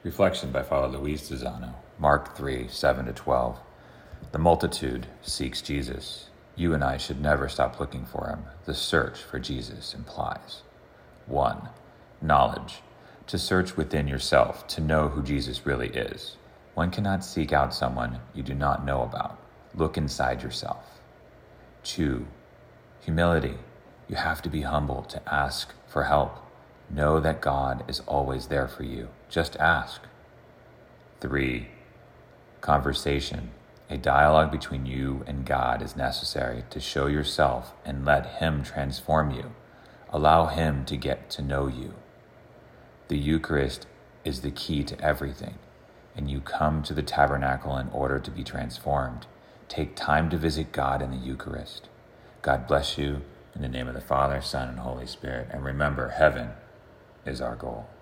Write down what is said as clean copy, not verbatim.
Reflection by Father Luis Zizano, Mark 3, 7-12. The multitude seeks Jesus. You and I should never stop looking for him. The search for Jesus implies 1. Knowledge. To search within yourself to know who Jesus really is. One cannot seek out someone you do not know about. Look inside yourself. 2. Humility. You have to be humble to ask for help. Know that God is always there for you. Just ask. 3. Conversation. A dialogue between you and God is necessary to show yourself and let him transform you. Allow him to get to know you. The Eucharist is the key to everything, and you come to the tabernacle in order to be transformed. Take time to visit God in the Eucharist. God bless you in the name of the Father, Son, and Holy Spirit. And remember, heaven is our goal.